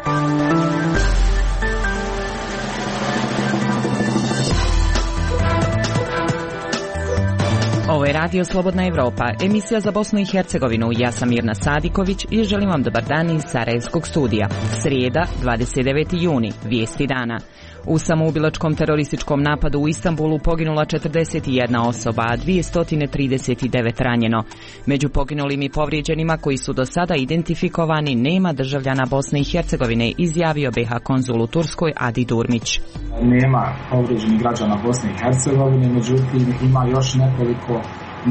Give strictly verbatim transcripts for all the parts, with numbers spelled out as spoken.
Ovo je Radio Slobodna Evropa, emisija za Bosnu i Hercegovinu. Ja sam Mirna Sadiković i želim vam dobar dan iz Sarajevskog studija. Srijeda, dvadeset deveti juni, vijesti dana. U samoubilačkom terorističkom napadu u Istanbulu poginula četrdeset jedna osoba, a dvjesto trideset devet ranjeno. Među poginulim i povrijeđenima koji su do sada identifikovani nema državljana Bosne i Hercegovine, izjavio be ha konzul u Turskoj Adi Durmić. Nema povrijeđenih građana Bosne i Hercegovine, međutim ima još nekoliko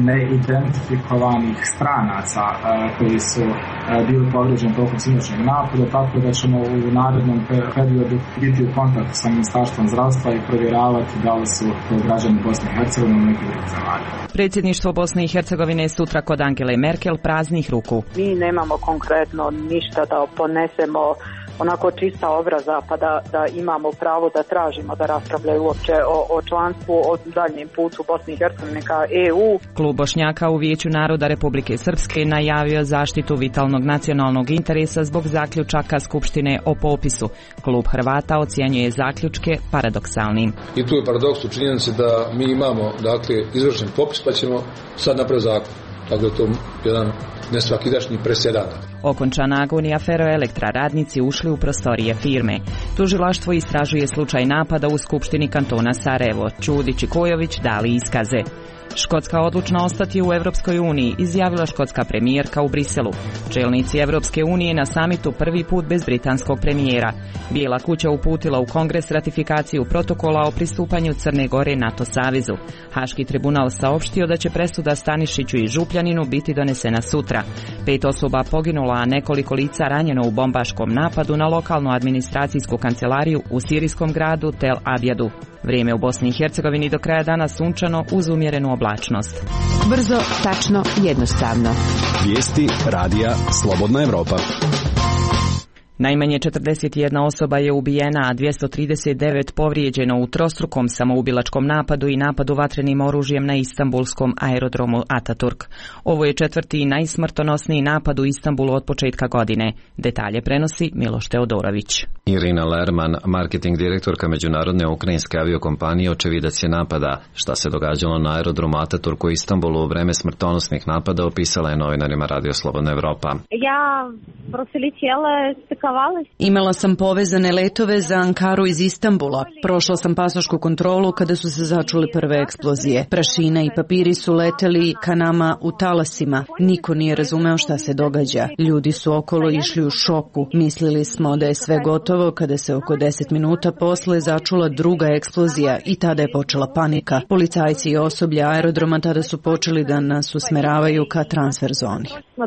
neidentifikovanih stranaca a, koji su a, bili povrijeđeni tokom sinoćnjeg napada, tako da ćemo u narednom periodu biti u kontaktu sa Ministarstvom zdravstva i provjeravati da li su to građani Bosne i Hercegovine u nekih drugih zemalja. Predsjedništvo Bosne i Hercegovine sutra kod Angele Merkel praznih ruku. Mi nemamo konkretno ništa da ponesemo onako čista obraza pa da, da imamo pravo da tražimo da raspravljaju uopće o, o članstvu, o daljnjem putu Bosne i Hercegovine ka E U. Klub Bošnjaka u Vijeću naroda Republike Srpske najavio zaštitu vitalnog nacionalnog interesa zbog zaključaka Skupštine o popisu. Klub Hrvata ocjenjuje zaključke paradoksalnim. I tu je paradoks u činjenici da mi imamo dakle izvršen popis pa ćemo sad napraviti zakon. Tako je to jedan nesvakidašnji presedan. Okončana agonija Feroelektra, radnici ušli u prostorije firme. Tužilaštvo istražuje slučaj napada u Skupštini kantona Sarajevo. Čudić i Kojović dali iskaze. Škotska odlučna ostati u Evropskoj uniji, izjavila škotska premijerka u Briselu. Čelnici Evropske unije na samitu prvi put bez britanskog premijera. Bijela kuća uputila u Kongres ratifikaciju protokola o pristupanju Crne Gore NATO savezu. Haški tribunal saopštio da će presuda Stanišiću i Župljaninu biti donesena sutra. Pet osoba poginula, a nekoliko lica ranjeno u bombaškom napadu na lokalnu administracijsku kancelariju u sirijskom gradu Tel Abjadu. Vrijeme u Bosni i Hercegovini do kraja dana sunčano uz umjerenu oblačnost. Brzo, tačno, jednostavno. Vijesti radija Slobodna Evropa. Najmanje četrdeset jedna osoba je ubijena, a dvjesto trideset devet povrijeđeno u trostrukom samoubilačkom napadu i napadu vatrenim oružjem na istanbulskom aerodromu Ataturk. Ovo je četvrti i najsmrtonosniji napad u Istanbulu od početka godine. Detalje prenosi Miloš Teodorović. Irina Lerman, marketing direktorka međunarodne ukrajinske aviokompanije, očevidac je napada. Šta se događalo na aerodromu Ataturk u Istanbulu u vreme smrtonosnih napada opisala je novinarima Radio Slobodna Evropa. Ja prosilitjela Imala sam povezane letove za Ankaru iz Istanbula. Prošla sam pasošku kontrolu kada su se začule prve eksplozije. Prašina i papiri su leteli ka nama u talasima. Niko nije razumeo šta se događa. Ljudi su okolo išli u šoku. Mislili smo da je sve gotovo kada se oko deset minuta posle začula druga eksplozija i tada je počela panika. Policajci i osoblje aerodroma tada su počeli da nas usmeravaju ka transfer zoni.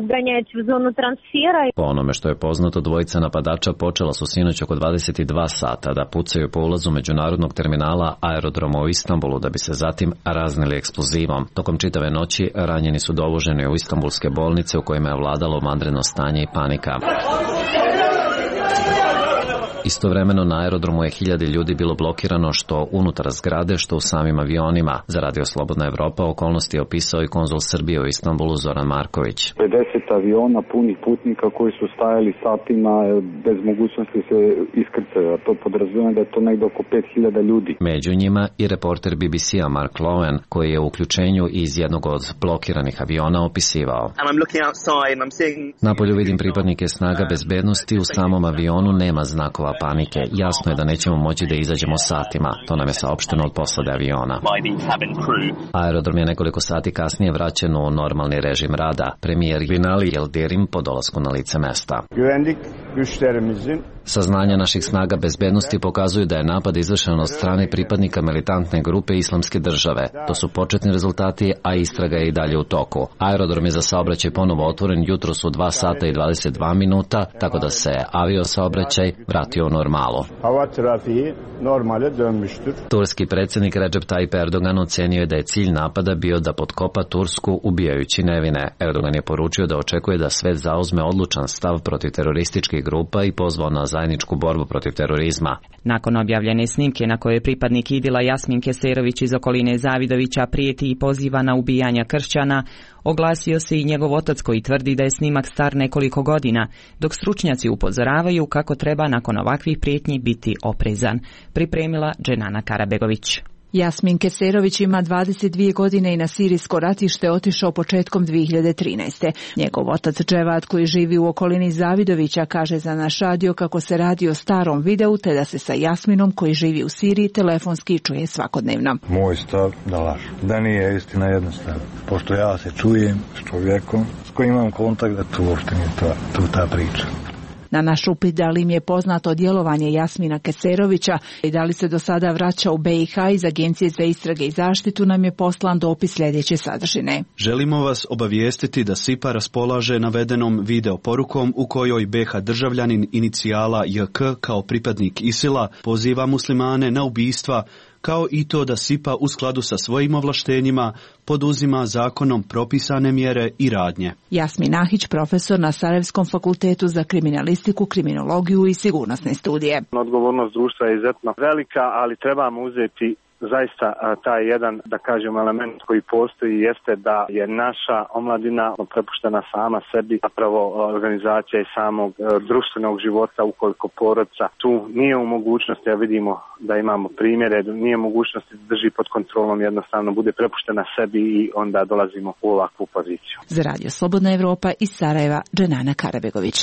Po onome što je poznato, dvojica napadača počela su sinoć oko dvadeset dva sata da pucaju po ulazu međunarodnog terminala aerodroma u Istanbulu da bi se zatim raznili eksplozivom. Tokom čitave noći ranjeni su dovoženi u istanbulske bolnice u kojima je vladalo vanredno stanje i panika. Istovremeno na aerodromu je hiljade ljudi bilo blokirano što unutar zgrade, što u samim avionima. Za Radio Slobodna Evropa okolnosti je opisao i konzul Srbije u Istanbulu Zoran Marković. pedeset aviona punih putnika koji su stajali satima bez mogućnosti se iskrcaju, a to podrazumijeva da je to negdje oko pet hiljada ljudi. Među njima i reporter B B C-a Mark Lowen, koji je u uključenju iz jednog od blokiranih aviona opisivao. Napolju vidim pripadnike snaga bezbednosti, u samom avionu nema znakova panike. Jasno je da nećemo moći da izađemo satima. To nam je saopšteno od posade aviona. Aerodrom je nekoliko sati kasnije vraćen u normalni režim rada. Premijer Binali Yildirim po dolasku na lice mesta. Saznanja naših snaga bezbednosti pokazuju da je napad izvršen od strane pripadnika militantne grupe Islamske države. To su početni rezultati, a istraga je i dalje u toku. Aerodrom je za saobraćaj ponovo otvoren jutros u dva sata i dvadeset dva minuta, tako da se avio saobraćaj vratio u normalu. Turski predsjednik Recep Tayyip Erdogan ocenio je da je cilj napada bio da potkopa Tursku ubijajući nevine. Erdogan je poručio da očekuje da svet zauzme odlučan stav protiv terorističkih grupa i pozvao na zajedničku borbu protiv terorizma. Nakon objavljene snimke na kojoj pripadnik Idila Jasmin Keserović iz okoline Zavidovića prijeti i poziva na ubijanja kršćana, oglasio se i njegov otac koji tvrdi da je snimak star nekoliko godina, dok stručnjaci upozoravaju kako treba nakon ovakvih prijetnji biti oprezan. Pripremila Dženana Karabegović. Jasmin Keserović ima dvadeset dvije godine i na sirijsko ratište otišao početkom dvije hiljade trinaeste. Njegov otac Dževad, koji živi u okolini Zavidovića, kaže za naš radio kako se radi o starom videu, te da se sa Jasminom, koji živi u Siriji, telefonski čuje svakodnevno. Moj stav da lažu. Da nije istina jednostavno. Pošto ja se čujem s čovjekom s kojim imam kontakt, da tu uopšte nije ta, tu ta priča. Na naš upit da li im je poznato djelovanje Jasmina Keserovića i da li se do sada vraća u be i ha iz Agencije za istrage i zaštitu, nam je poslan dopis sljedeće sadržine. Želimo vas obavijestiti da SIPA raspolaže navedenom video porukom u kojoj be ha državljanin inicijala je ke kao pripadnik ISIL-a poziva muslimane na ubistva, kao i to da SIPA u skladu sa svojim ovlaštenjima poduzima zakonom propisane mjere i radnje. Jasmin Ahić, profesor na Sarajevskom fakultetu za kriminalistiku, kriminologiju i sigurnosne studije. Odgovornost društva je izuzetno velika, ali trebamo uzeti zaista taj jedan, da kažem, element koji postoji jeste da je naša omladina prepuštena sama sebi, zapravo organizacija i samog društvenog života, ukoliko porodica tu nije u mogućnosti, a vidimo da imamo primjere, nije u mogućnosti da drži pod kontrolom, jednostavno bude prepuštena sebi i onda dolazimo u ovakvu poziciju. Za Radio Slobodna Evropa iz Sarajeva, Dženana Karabegović.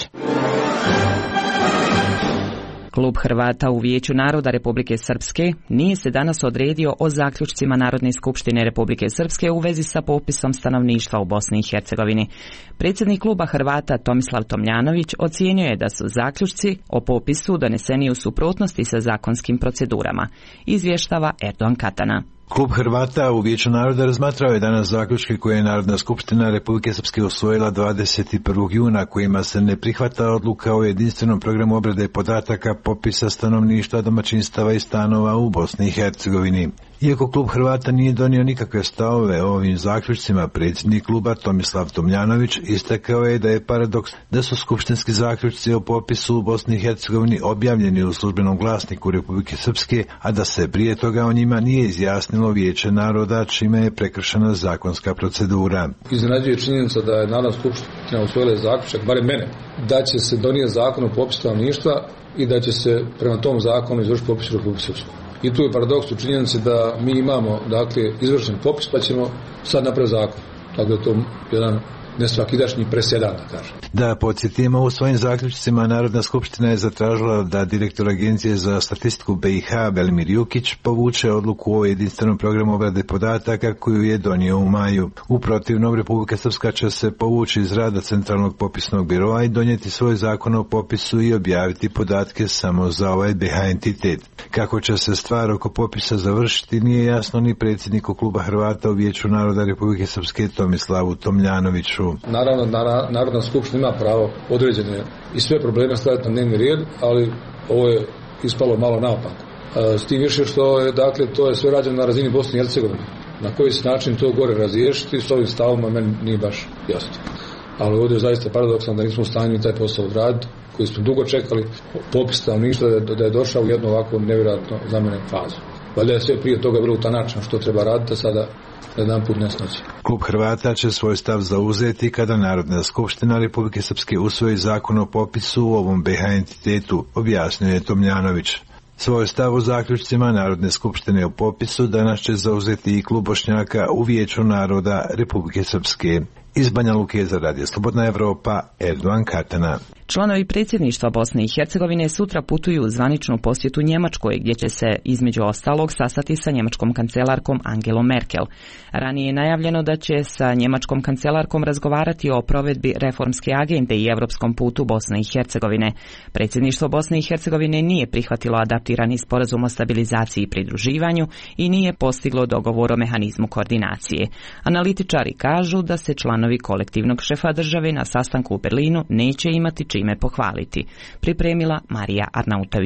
Klub Hrvata u Vijeću naroda Republike Srpske nije se danas odredio o zaključcima Narodne skupštine Republike Srpske u vezi sa popisom stanovništva u Bosni i Hercegovini. Predsjednik kluba Hrvata Tomislav Tomljanović ocijenio je da su zaključci o popisu doneseni u suprotnosti sa zakonskim procedurama. Izvještava Erdogan Katana. Klub Hrvata u Vijeću naroda razmatrao je danas zaključke koje je Narodna skupština Republike Srpske usvojila dvadeset prvog juna, kojima se ne prihvata odluka o jedinstvenom programu obrade podataka popisa stanovništva, domaćinstava i stanova u Bosni i Hercegovini. Iako klub Hrvata nije donio nikakve stavove o ovim zaključcima, predsjednik kluba Tomislav Tomljanović istakao je da je paradoks da su skupštinski zaključci o popisu u Bosni i Hercegovini objavljeni u službenom glasniku Republike Srpske, a da se prije toga o njima nije izjasnilo Vijeće naroda, čime je prekršena zakonska procedura. Iznenađuje činjenica da je Narodna skupština usvojila zaključak, barem mene, da će se donijeti zakon o popisu stanovništva i da će se prema tom zakonu izvršiti popis u Republike Srpskoj. I tu je paradoks u činjenici da mi imamo, dakle, izvršen popis, pa ćemo sad napraviti zakon. Tako da je to jedan nesvakidašnji presedan, da kažem. Da podsjetimo, u svojim zaključcima Narodna skupština je zatražila da direktor Agencije za statistiku be i ha Velimir Jukić povuče odluku o jedinstvenom programu obrade podataka koju je donio u maju. U protivnom, Republika Srpska će se povući iz rada Centralnog popisnog biroa i donijeti svoj zakon o popisu i objaviti podatke samo za ovaj be ha entitet. Kako će se stvar oko popisa završiti, nije jasno ni predsjedniku kluba Hrvata u Vijeću naroda Republike Srpske Tomislavu Tomljanoviću. Naravno, Narodna skupština ima pravo određene i sve probleme staviti na dnevni red, ali ovo je ispalo malo naopako. S tim više što je, dakle, to je sve rađeno na razini Bosne i Hercegovine. Na koji se način to gore razriješiti, s ovim stavima meni nije baš jasno. Ali ovdje je zaista paradoksalno da nismo u stanju taj posao odraditi, koji smo dugo čekali, popis stanovništva da je došao u jednu ovako nevjerojatno za mene fazu. Valjda je sve prije toga bilo utanačeno što treba raditi, a sada jedan put nesnoći. Klub Hrvata će svoj stav zauzeti kada Narodna skupština Republike Srpske usvoji zakon o popisu u ovom be ha entitetu, objasnio je Tomljanović. Svoj stav u zaključcima Narodne skupštine o popisu danas će zauzeti i klub Bošnjaka u Vijeću naroda Republike Srpske. Iz Banja Luke za Radio Slobodna Evropa, Erdogan Katana. Članovi predsjedništva Bosne i Hercegovine sutra putuju u zvaničnu posjetu Njemačkoj, gdje će se između ostalog sastati sa njemačkom kancelarkom Angelom Merkel. Ranije je najavljeno da će sa njemačkom kancelarkom razgovarati o provedbi reformske agende i europskom putu Bosne i Hercegovine. Predsjedništvo Bosne i Hercegovine nije prihvatilo adaptirani sporazum o stabilizaciji i pridruživanju i nije postiglo dogovor o mehanizmu koordinacije. Analitičari kažu da se članovi kolektivnog šefa države na sastanku u Berlinu neće imati čime pohvaliti. Pripremila Marija Arnautović.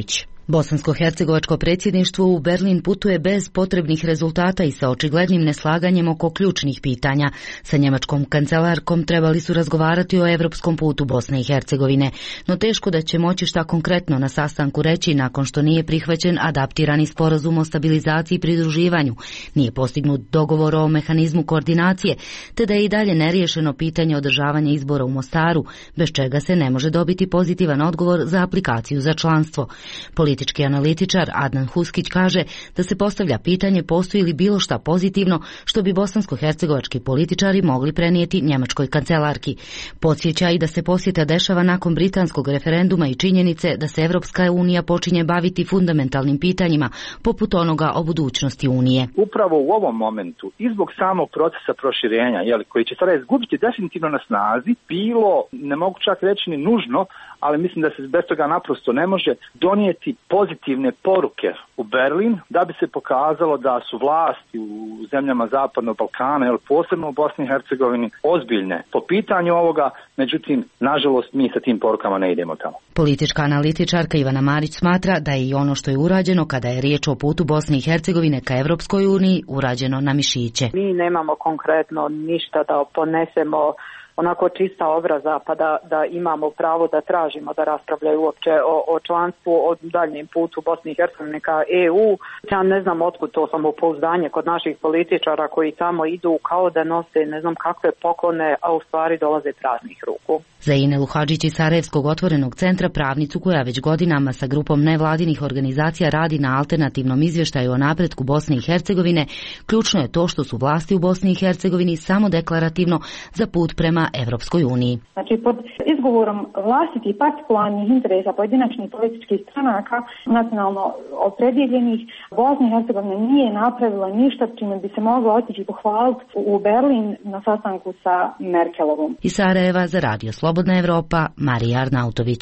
Bosansko-hercegovačko predsjedništvo u Berlin putuje bez potrebnih rezultata i sa očiglednim neslaganjem oko ključnih pitanja. Sa njemačkom kancelarkom trebali su razgovarati o evropskom putu Bosne i Hercegovine, no teško da će moći šta konkretno na sastanku reći nakon što nije prihvaćen adaptirani sporazum o stabilizaciji i pridruživanju, nije postignut dogovor o mehanizmu koordinacije, te da je i dalje neriješeno pitanje održavanja izbora u Mostaru, bez čega se ne može dobiti pozitivan odgovor za aplikaciju za članstvo. Politički analitičar Adnan Huskić kaže da se postavlja pitanje postoji li bilo šta pozitivno što bi bosansko-hercegovački političari mogli prenijeti njemačkoj kancelarki. Podsjeća i da se posjeta dešava nakon britanskog referenduma i činjenice da se Evropska unija počinje baviti fundamentalnim pitanjima poput onoga o budućnosti Unije. Upravo u ovom momentu i zbog samog procesa proširenja, jel, koji će sada izgubiti definitivno na snazi, bilo, ne mogu čak reći ni nužno, ali mislim da se bez toga naprosto ne može donijeti pozitivne poruke u Berlin da bi se pokazalo da su vlasti u zemljama Zapadnog Balkana, jel, posebno u Bosni i Hercegovini, ozbiljne po pitanju ovoga, međutim, nažalost, mi sa tim porukama ne idemo tamo. Politička analitičarka Ivana Marić smatra da je i ono što je urađeno kada je riječ o putu Bosne i Hercegovine ka Evropskoj uniji urađeno na mišiće. Mi nemamo konkretno ništa da ponesemo onako čista obraza pa da, da imamo pravo da tražimo da raspravljaju uopće o, o članstvu, o daljnjem putu Bosne i Hercegovine ka E U. Ja ne znam otkud to samopouzdanje kod naših političara koji tamo idu kao da nose ne znam kakve poklone, a u stvari dolaze praznih ruku. Za Inelu Hadžić iz Sarajevskog otvorenog centra, pravnicu koja već godinama sa grupom nevladinih organizacija radi na alternativnom izvještaju o napretku Bosne i Hercegovine, ključno je to što su vlasti u Bosni i Hercegovini samo deklarativno za put prema Evropskoj uniji. Znači, pod izgovorom vlastitih partikularnih interesa pojedinačnih političkih stranaka nacionalno opredjeljenih, Bosna i Hercegovina nije napravila ništa čime bi se mogla otići pohvaliti u Berlin na sastanku sa Merkelovom. Iz Sarajeva za Radio Slobodna Evropa, Marija Arnautović.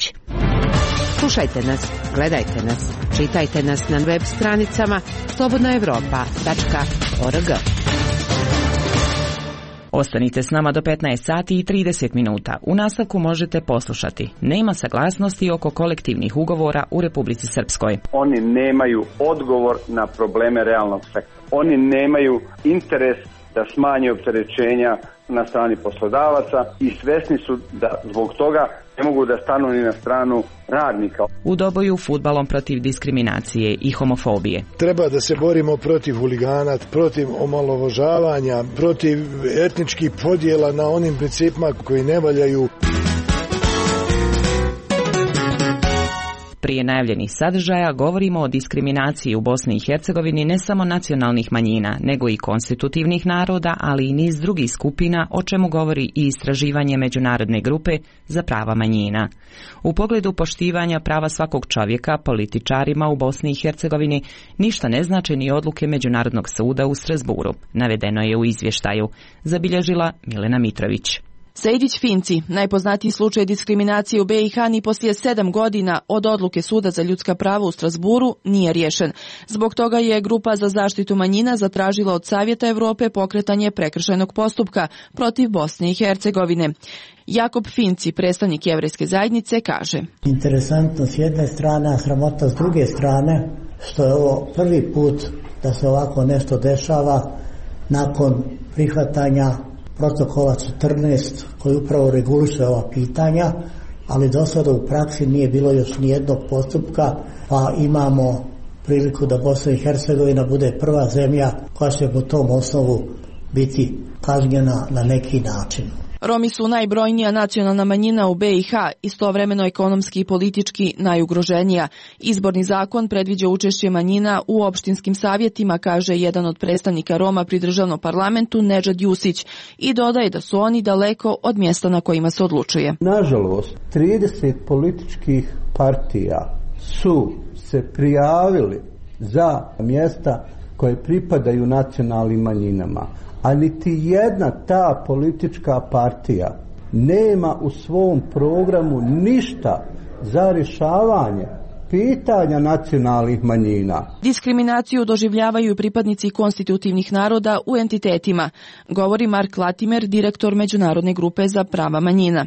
Slušajte nas, gledajte nas, čitajte nas na web stranicama slobodna evropa tačka org. Ostanite s nama do petnaest sati i trideset minuta. U nastavku možete poslušati. Nema saglasnosti oko kolektivnih ugovora u Republici Srpskoj. Oni nemaju odgovor na probleme realnog sektora. Oni nemaju interes da smanje opterećenja na strani poslodavaca i svesni su da zbog toga ne mogu da stanu ni na stranu radnika. U doboju fudbalom protiv diskriminacije i homofobije. Treba da se borimo protiv huligana, protiv omalovažavanja, protiv etničkih podjela na onim principima koji ne valjaju. Prije najavljenih sadržaja govorimo o diskriminaciji u Bosni i Hercegovini ne samo nacionalnih manjina, nego i konstitutivnih naroda, ali i niz drugih skupina, o čemu govori i istraživanje Međunarodne grupe za prava manjina. U pogledu poštivanja prava svakog čovjeka, političarima u Bosni i Hercegovini ništa ne znače ni odluke Međunarodnog suda u Strasburu, navedeno je u izvještaju, zabilježila Milena Mitrović. Sejdić Finci, najpoznatiji slučaj diskriminacije u B i H ni poslije sedam godina od odluke Suda za ljudska prava u Strasburu nije riješen. Zbog toga je Grupa za zaštitu manjina zatražila od Savjeta Evrope pokretanje prekršajnog postupka protiv Bosne i Hercegovine. Jakob Finci, predstavnik jevrejske zajednice, kaže: Interesantno s jedne strane, a sramota s druge strane, što je ovo prvi put da se ovako nešto dešava nakon prihvatanja protokola četrnaest koji upravo reguliše ova pitanja, ali do sada u praksi nije bilo još nijednog postupka, pa imamo priliku da Bosna i Hercegovina bude prva zemlja koja će po tom osnovu biti kažnjena na neki način. Romi su najbrojnija nacionalna manjina u B i H, istovremeno ekonomski i politički najugroženija. Izborni zakon predviđa učešće manjina u opštinskim savjetima, kaže jedan od predstavnika Roma pri državnom parlamentu Nedžad Jusić, i dodaje da su oni daleko od mjesta na kojima se odlučuje. Nažalost, trideset političkih partija su se prijavili za mjesta koje pripadaju nacionalnim manjinama, a niti jedna ta politička partija nema u svom programu ništa za rješavanje pitanja nacionalnih manjina. Diskriminaciju doživljavaju pripadnici konstitutivnih naroda u entitetima, govori Mark Latimer, direktor Međunarodne grupe za prava manjina.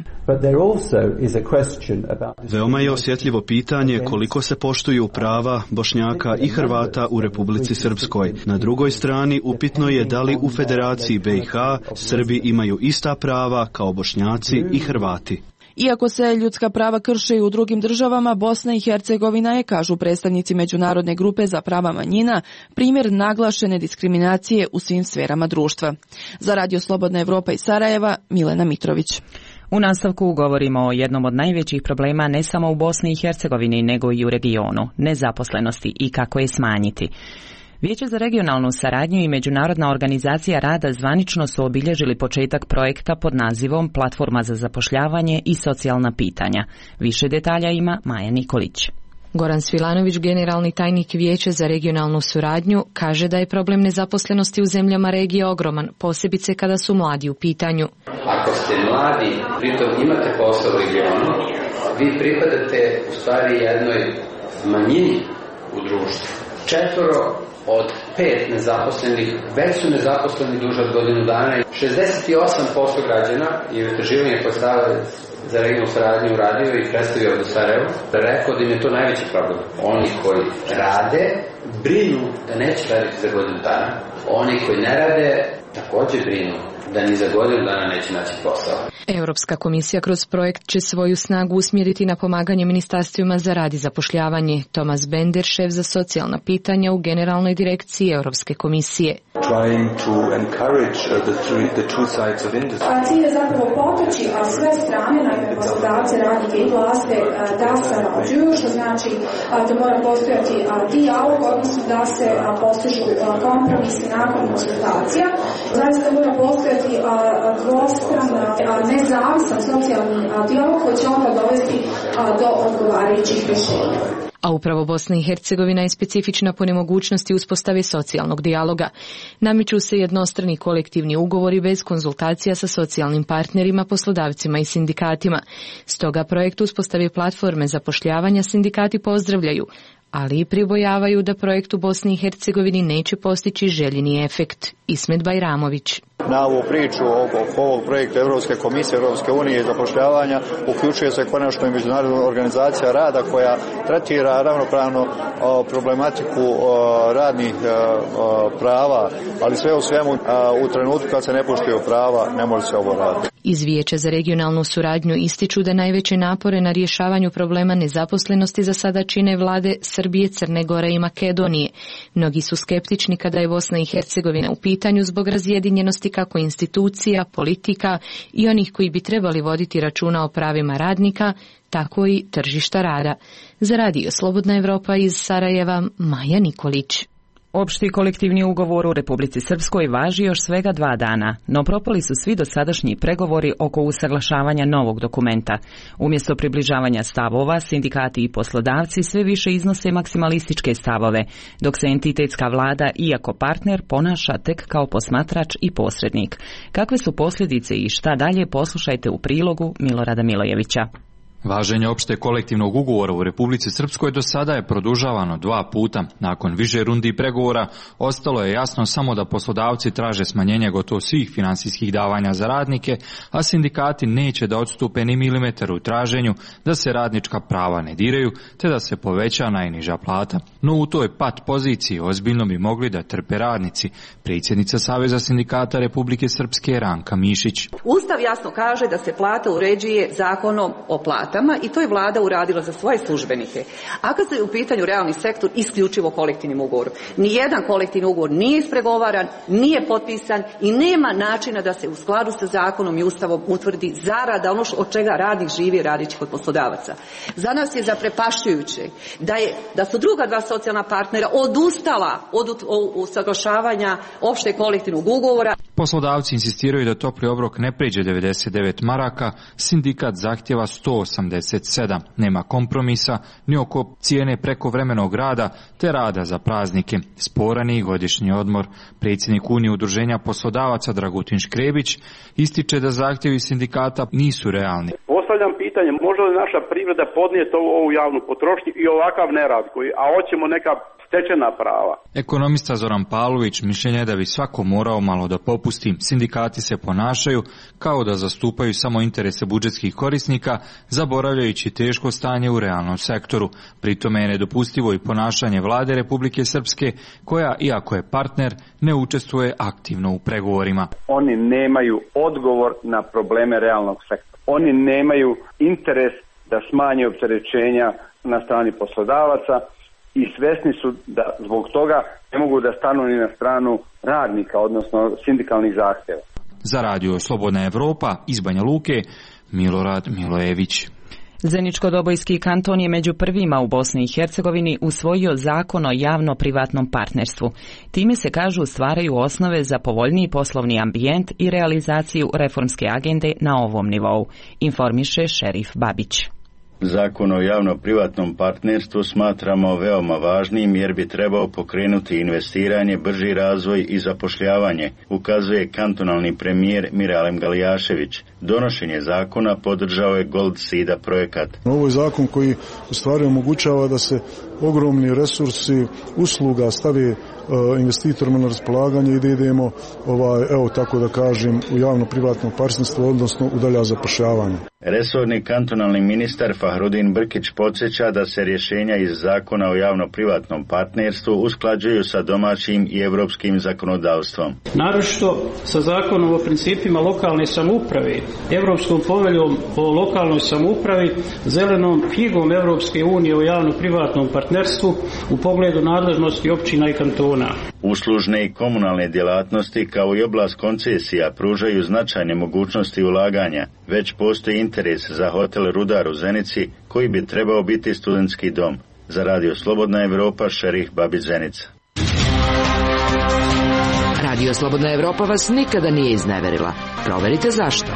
Veoma je osjetljivo pitanje koliko se poštuju prava Bošnjaka i Hrvata u Republici Srpskoj. Na drugoj strani upitno je da li u Federaciji B i H Srbi imaju ista prava kao Bošnjaci i Hrvati. Iako se ljudska prava krše i u drugim državama, Bosna i Hercegovina je, kažu predstavnici Međunarodne grupe za prava manjina, primjer naglašene diskriminacije u svim sferama društva. Za Radio Slobodna Evropa iz Sarajeva, Milena Mitrović. U nastavku govorimo o jednom od najvećih problema ne samo u Bosni i Hercegovini, nego i u regionu, nezaposlenosti i kako je smanjiti. Vijeće za regionalnu saradnju i Međunarodna organizacija rada zvanično su obilježili početak projekta pod nazivom Platforma za zapošljavanje i socijalna pitanja. Više detalja ima Maja Nikolić. Goran Svilanović, generalni tajnik Vijeća za regionalnu suradnju, kaže da je problem nezaposlenosti u zemljama regije ogroman, posebice kada su mladi u pitanju. Ako ste mladi, pritom imate posao u regionu, vi pripadate u stvari jednoj manjini u društvu. Četvoro od pet nezaposlenih već su nezaposleni duže od godinu dana. šezdeset osam posto građana i istraživanje koje stavili za regionalnu saradnju uradio i predstavio od Sarajevo, rekao da im je to najveći problem. Oni koji rade, brinu da neće raditi za godinu dana. Oni koji ne rade, također brinu da ni za godinu dana neće naći posao. Europska komisija kroz projekt će svoju snagu usmjeriti na pomaganje ministarstvima za rad i zapošljavanje. Tomas Bender, šef za socijalna pitanja u Generalnoj direkciji Europske komisije. Cilj je zapravo potaći sve strane, najprej poslodavce, radnike i vlasti da sarađuju, što znači da mora postojati dijalog, odnosno da se postižu kompromisi nakon konsultacija. Zaista mora postojati dvostran, nezavisan socijalni dijalog koji će onda dovesti do odgovarajućih rješenja. A upravo Bosna i Hercegovina je specifična po nemogućnosti uspostave socijalnog dijaloga. Namiču se jednostrani kolektivni ugovori bez konzultacija sa socijalnim partnerima, poslodavcima i sindikatima. Stoga projekt uspostave platforme zapošljavanja sindikati pozdravljaju, ali i pribojavaju da projekt u Bosni i Hercegovini neće postići željeni efekt. Ismet Bajramović. Na ovu priču oko ovog projekta Europske komisije, Europske unije i zapošljavanja uključuje se konačno i Međunarodna organizacija rada koja tretira ravnopravno problematiku radnih prava, ali sve u svemu u trenutku kad se ne poštuju prava ne može se ovo raditi. Iz Vijeća za regionalnu suradnju ističu da najveće napore na rješavanju problema nezaposlenosti za sada čine vlade Srbije, Crne Gore i Makedonije. Mnogi su skeptični kada je Bosna i Hercegovina u pitanju zbog razjedinjenosti kako institucija, politika i onih koji bi trebali voditi računa o pravima radnika, tako i tržišta rada. Za Radio Slobodna Evropa iz Sarajeva, Maja Nikolić. Opšti kolektivni ugovor u Republici Srpskoj važi još svega dva dana, no propali su svi dosadašnji pregovori oko usaglašavanja novog dokumenta. Umjesto približavanja stavova, sindikati i poslodavci sve više iznose maksimalističke stavove, dok se entitetska vlada, iako partner, ponaša tek kao posmatrač i posrednik. Kakve su posljedice i šta dalje, poslušajte u prilogu Milorada Milojevića. Važenje opšte kolektivnog ugovora u Republici Srpskoj do sada je produžavano dva puta. Nakon više rundi pregovora ostalo je jasno samo da poslodavci traže smanjenje gotovo svih finansijskih davanja za radnike, a sindikati neće da odstupe ni milimetar u traženju da se radnička prava ne diraju, te da se poveća najniža plata. No u toj pat poziciji ozbiljno bi mogli da trpe radnici. Predsjednica Saveza sindikata Republike Srpske Ranka Mišić. Ustav jasno kaže da se plata uređuje zakonom o platama i to je vlada uradila za svoje službenike. A kad je u pitanju realni sektor, isključivo kolektivnim ugovorom. Nijedan kolektivni ugovor nije ispregovaran, nije potpisan i nema načina da se u skladu sa zakonom i ustavom utvrdi zarada, ono od čega radnik živi radeći kod poslodavaca. Za nas je zaprepašćujuće da, je, da su druga dva socijalna partnera odustala od usaglašavanja opšte kolektivnog ugovora. Poslodavci insistiraju da topli obrok ne pređe devedeset devet maraka, sindikat zahtjeva sto osamdeset sedam. Nema kompromisa ni oko cijene prekovremenog rada te rada za praznike. Sporan je i godišnji odmor. Predsjednik Unije udruženja poslodavaca Dragutin Škrebić ističe da zahtjevi sindikata nisu realni. postavljam pitanje, može li naša privreda podnijeti ovu, ovu javnu potrošnju i ovakav nerad, koji, a hoćemo neka stečena prava. Ekonomista Zoran Pavlović mišljenja je da bi svako morao malo da popusti. Sindikati se ponašaju kao da zastupaju samo interese budžetskih korisnika, zaboravljajući teško stanje u realnom sektoru. Pritome je nedopustivo i ponašanje vlade Republike Srpske, koja, iako je partner, ne učestvuje aktivno u pregovorima. Oni nemaju odgovor na probleme realnog sektora. Oni nemaju interes da smanje opterećenja na strani poslodavaca, i svesni su da zbog toga ne mogu da stanu ni na stranu radnika, odnosno sindikalnih zahtjeva. Za radio Slobodna Evropa iz Banja Luke, Milorad Milojević. Zeničko-Dobojski kanton je među prvima u Bosni i Hercegovini usvojio zakon o javno-privatnom partnerstvu. Time se, kažu, stvaraju osnove za povoljniji poslovni ambijent i realizaciju reformske agende na ovom nivou, informiše Šerif Babić. Zakon o javno-privatnom partnerstvu smatramo veoma važnim jer bi trebao pokrenuti investiranje, brži razvoj i zapošljavanje, ukazuje kantonalni premijer Miralem Galijašević. Donošenje zakona podržao je Gold Sida projekat. Ovo je zakon koji u stvari omogućava da se ogromni resursi usluga stave investitorima na raspolaganje i da idemo, ovaj, evo tako da kažem, u javno-privatno partnerstvo, odnosno u dalja zapošljavanja. Resorni kantonalni ministar Fahrudin Brkić podsjeća da se rješenja iz zakona o javno-privatnom partnerstvu usklađuju sa domaćim i europskim zakonodavstvom. Naročito sa zakonom o principima lokalne samouprave, Europskom poveljom o lokalnoj samoupravi, zelenom knjigom Europske unije o javno-privatnom partnerstvu u pogledu nadležnosti općina i kantona. Uslužne i komunalne djelatnosti kao i oblast koncesija pružaju značajne mogućnosti ulaganja. Već postoji interes za hotel Rudar u Zenici, koji bi trebao biti studentski dom. Za radio Slobodna Evropa, Šerif Babić, Zenica. Radio Slobodna Evropa vas nikada nije izneverila. Proverite zašto.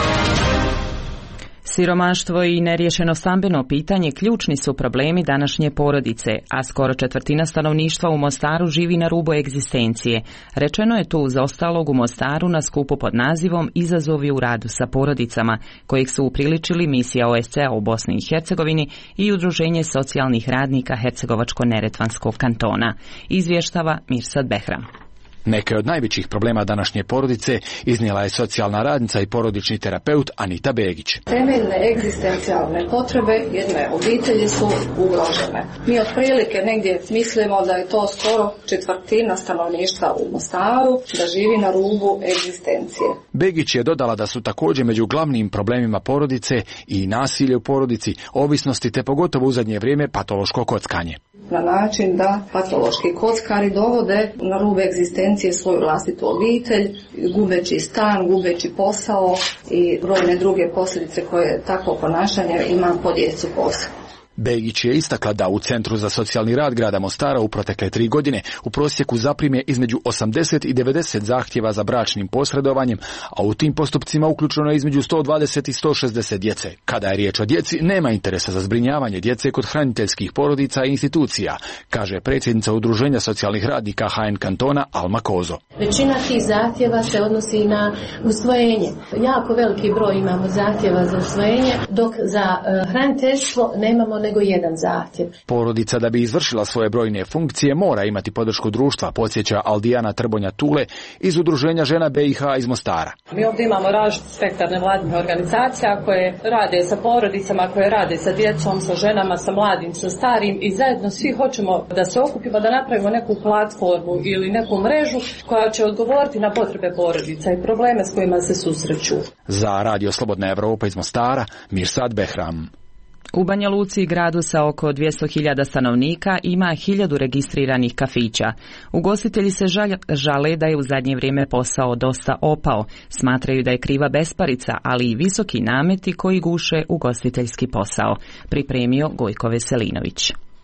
Siromaštvo i neriješeno stambeno pitanje ključni su problemi današnje porodice, a skoro četvrtina stanovništva u Mostaru živi na rubu egzistencije. Rečeno je to uz ostalog u Mostaru na skupu pod nazivom Izazovi u radu sa porodicama, kojeg su upriličili misija O S C A u Bosni i Hercegovini i Udruženje socijalnih radnika Hercegovačko-Neretvanskog kantona. Izvještava Mirsad Behram. Neke od najvećih problema današnje porodice iznijela je socijalna radnica i porodični terapeut Anita Begić. Temeljne egzistencijalne potrebe jedne obitelji su ugrožene. Mi otprilike negdje mislimo da je to skoro četvrtina stanovništva u Mostaru da živi na rubu egzistencije. Begić je dodala da su također među glavnim problemima porodice i nasilje u porodici, ovisnosti te pogotovo u zadnje vrijeme patološko kockanje. Na način da patološki kockari dovode na rub egzistencije svoju vlastitu obitelj, gubeći stan, gubeći posao i brojne druge posljedice koje takvo ponašanje ima po djecu posebno. Begić je istakla da u Centru za socijalni rad grada Mostara u protekle tri godine u prosjeku zaprime između osamdeset i devedeset zahtjeva za bračnim posredovanjem, a u tim postupcima uključeno je između sto dvadeset i sto šezdeset djece. Kada je riječ o djeci, nema interesa za zbrinjavanje djece kod hraniteljskih porodica i institucija, kaže predsjednica Udruženja socijalnih radnika H N kantona Alma Kozo. Većina tih zahtjeva se odnosi na usvojenje. Jako veliki broj imamo zahtjeva za usvojenje, dok za uh, hraniteljstvo nemamo nego jedan zahtjev. Porodica da bi izvršila svoje brojne funkcije mora imati podršku društva, podsjeća Aldijana Trbonja Tule iz Udruženja žena B i H iz Mostara. Mi ovdje imamo različit spektar nevladinih organizacija koje rade sa porodicama, koje rade sa djecom, sa ženama, sa mladim, sa starim i zajedno svi hoćemo da se okupimo, da napravimo neku platformu ili neku mrežu koja će odgovoriti na potrebe porodica i probleme s kojima se susreću. Za Radio Slobodna Evropa iz Mostara, Mirsad Behram. U Banja Luci, gradu sa oko dvjesto hiljada stanovnika, ima hiljadu registriranih kafića. Ugostitelji se žale da je u zadnje vrijeme posao dosta opao. Smatraju da je kriva besparica, ali i visoki nameti koji guše ugostiteljski posao. Pripremio Gojko Veselinović.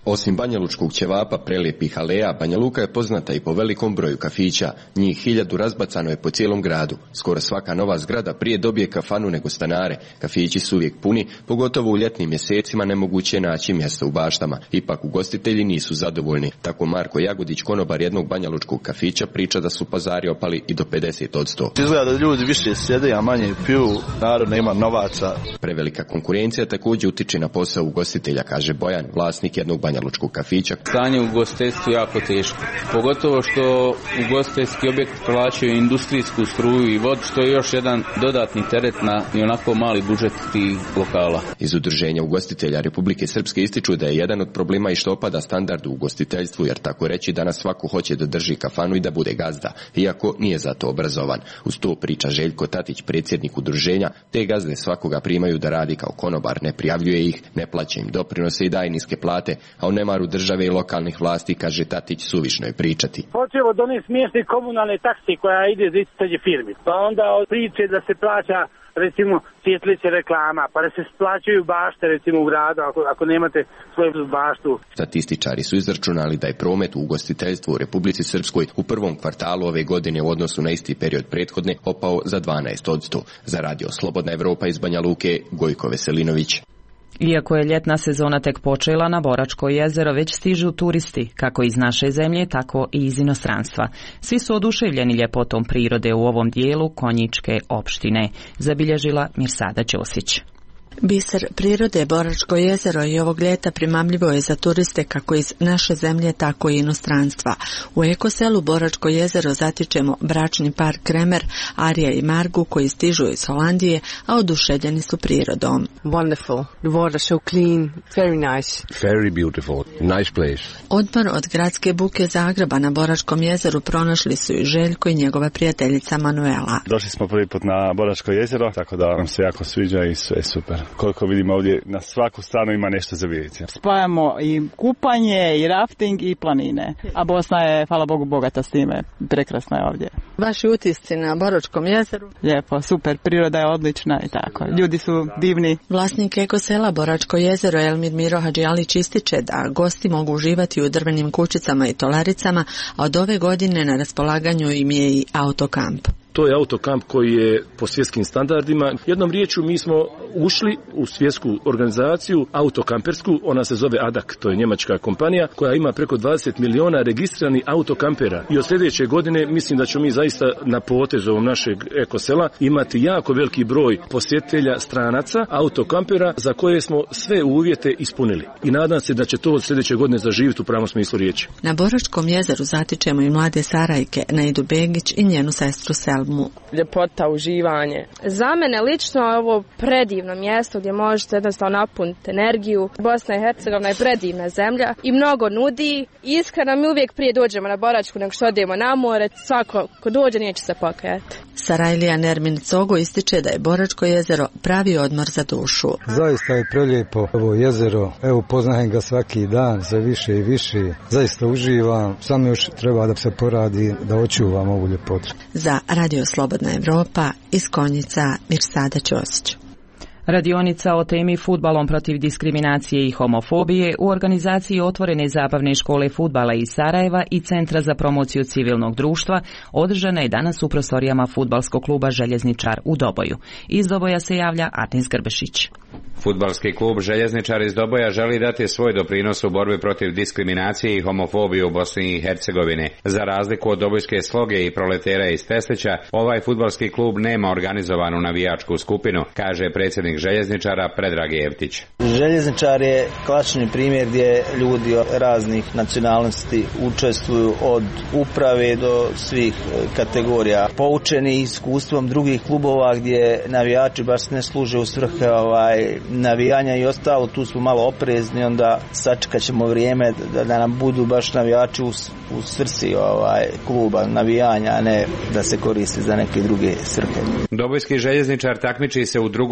Osim banjalučkog ćevapa, prelijepih aleja, Banja Luka je poznata i po velikom broju kafića. Njih hiljadu razbacano je po cijelom gradu. Skoro svaka nova zgrada prije dobije kafanu nego stanare. Kafići su uvijek puni, pogotovo u ljetnim mjesecima nemoguće je naći mjesta u baštama. Ipak ugostitelji nisu zadovoljni. Tako Marko Jagodić, konobar jednog banjalučkog kafića, priča da su pazari opali i do pedeset odsto. Izgleda da ljudi više sjede, a manje piju, narod nema novaca. Prevelika konkurencija također utiče na posao ugostitelja, kaže Bojan, vlasnik jednog banjalučkog kafića. Stanje u ugostiteljstvu jako teško. Pogotovo što ugostiteljski objekt plaćaju industrijsku struju i vodu, što je još jedan dodatni teret na i onako mali budžet tih lokala. Iz Udruženja ugostitelja Republike Srpske ističu da je jedan od problema i što opada standard u ugostiteljstvu, jer tako reći danas svako hoće da drži kafanu i da bude gazda, iako nije za to obrazovan. Uz to priča Željko Tatić, predsjednik udruženja, te gazde svakoga primaju da radi kao konobar, ne prijavljuje ih, ne plaća im doprinose i daje niske plate, a u nemaru države i lokalnih vlasti, kaže Tatić, suvišno je pričati. Hoćemo da oni smiješti komunalne taksi koja ide za istanje firmi, pa onda od priče da se plaća recimo svjetlice reklama, pa da se splaćaju bašte recimo u gradu ako, ako nemate svoju baštu. Statističari su izračunali da je promet u ugostiteljstvu u Republici Srpskoj u prvom kvartalu ove godine u odnosu na isti period prethodne opao za dvanaest odsto. Za radio Slobodna Evropa iz Banja Luke, Gojko Veselinović. Iako je ljetna sezona tek počela, na Boračko jezero već stižu turisti, kako iz naše zemlje, tako i iz inostranstva. Svi su oduševljeni ljepotom prirode u ovom dijelu Konjičke opštine, zabilježila Mirsada Ćosić. Biser prirode Boračko jezero i ovog ljeta primamljivo je za turiste kako iz naše zemlje, tako i inostranstva. U ekoselu Boračko jezero zatičemo bračni par Kremer, Arija i Margu koji stižu iz Holandije, a oduševljeni su prirodom. Wonderful. The water so clean, very nice. Very beautiful. Nice place. Odmor od gradske buke Zagreba na Boračkom jezeru pronašli su i Željko i njegova prijateljica Manuela. Došli smo prvi put na Boračko jezero, tako da nam se jako sviđa i sve je super. Koliko vidimo ovdje, na svaku stranu ima nešto za vidjeti. Spajamo i kupanje, i rafting, i planine. A Bosna je, hvala Bogu, bogata s time. Prekrasna je ovdje. Vaši utisci na Boračkom jezeru? Lijepo, super, priroda je odlična i tako. Ljudi su divni. Vlasnik ekosela Boračko jezero Elmir Miro Hadžijalić ističe da gosti mogu uživati u drvenim kućicama i tolaricama, a od ove godine na raspolaganju im je i autokamp. To je autokamp koji je po svjetskim standardima. Jednom riječju mi smo ušli u svjetsku organizaciju autokampersku, ona se zove A D A K, to je njemačka kompanija koja ima preko dvadeset miliona registriranih autokampera. I od sljedeće godine mislim da ćemo mi zaista na potezu ovom našeg ekosela imati jako veliki broj posjetitelja stranaca, autokampera za koje smo sve uvjete ispunili. I nadam se da će to od sljedeće godine zaživiti u pravom smislu riječi. Na Boračkom jezeru zatičemo i mlade Sarajke, Naidu Begić i njenu sestru Selmu. Ljepota, uživanje. Za mene lično je ovo predivno mjesto gdje možete jednostavno napuniti energiju. Bosna i Hercegovina je predivna zemlja i mnogo nudi. Iskreno mi uvijek prije dođemo na Boračku nego što odemo na more. Svako ko dođe neće se pokajati. Sarajlija Nermin Cogo ističe da je Boračko jezero pravi odmor za dušu. Zaista je prelijepo ovo jezero. Evo, poznajem ga svaki dan, sve više i više. Zaista uživam. Samo još treba da se poradi da očuvam ovu ljepotu. Za Radio Slobodna Evropa iz Konjica Mirsada Ćosić. Radionica o temi fudbalom protiv diskriminacije i homofobije u organizaciji Otvorene zabavne škole fudbala iz Sarajeva i Centra za promociju civilnog društva održana je danas u prostorijama fudbalskog kluba Željezničar u Doboju. Iz Doboja se javlja Arnis Grbešić. Fudbalski klub Željezničar iz Doboja želi dati svoj doprinos u borbi protiv diskriminacije i homofobije u Bosni i Hercegovini. Za razliku od dobojske Sloge i Proletera iz Peslića, ovaj fudbalski klub nema organizovanu navijačku skupinu, kaže predsjednik Željezničara Predrag Jevtić. Željezničar je klasični primjer gdje ljudi raznih nacionalnosti učestvuju od uprave do svih kategorija. Poučeni iskustvom drugih klubova gdje navijači baš ne služe u svrhe ovaj, navijanja i ostalo, tu smo malo oprezni, onda sačekat ćemo vrijeme da, da nam budu baš navijači u, u svrsi ovaj, kluba navijanja, a ne da se koristi za neke druge svrhe. Dobojski Željezničar takmiči se u drugoj ligi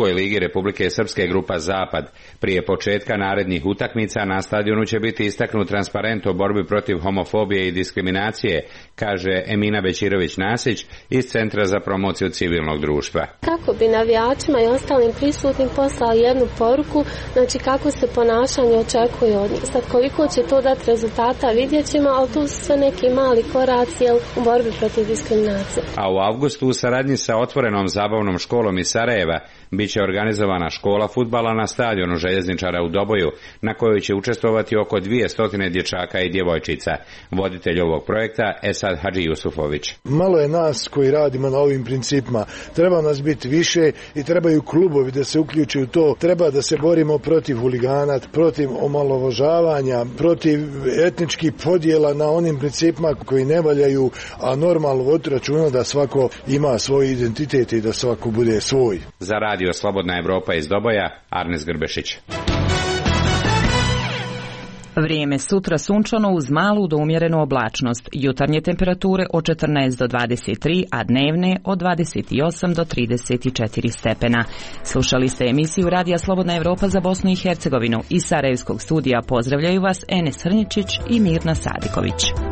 Republike Srpske grupa Zapad. Prije početka narednih utakmica na stadionu će biti istaknut transparent o borbi protiv homofobije i diskriminacije, kaže Emina Bećirović-Nasić iz Centra za promociju civilnog društva. Kako bi navijačima i ostalim prisutnim poslali jednu poruku, znači kako se ponašanje očekuje od njih. Sad koliko će to dati rezultata vidjet ćemo, ali tu su sve neki mali koraci u borbi protiv diskriminacije. A u avgustu u saradnji sa otvorenom zabavnom školom iz Sarajeva bit će organizovana škola fudbala na stadionu Željezničara u Doboju, na kojoj će učestvovati oko dvjesto dječaka i djevojčica. Voditelj ovog projekta Esad Hadži Jusufović. Malo je nas koji radimo na ovim principima. Treba nas biti više i trebaju klubovi da se uključuju u to. Treba da se borimo protiv huligana, protiv omalovažavanja, protiv etničkih podjela na onim principima koji ne valjaju, a normalno vodi računa da svako ima svoj identitet i da svako bude svoj. Za radio Slobodna Evropa iz Doboja, Arnes Grbešić. Vrijeme sutra sunčano uz malu do umjerenu oblačnost. Jutarnje temperature od četrnaest do dvadeset tri, a dnevne od dvadeset osam do trideset četiri stepena. Slušali ste emisiju Radija Slobodna Evropa za Bosnu i Hercegovinu. Iz Sarajevskog studija pozdravljaju vas Enes Hrničić i Mirna Sadiković.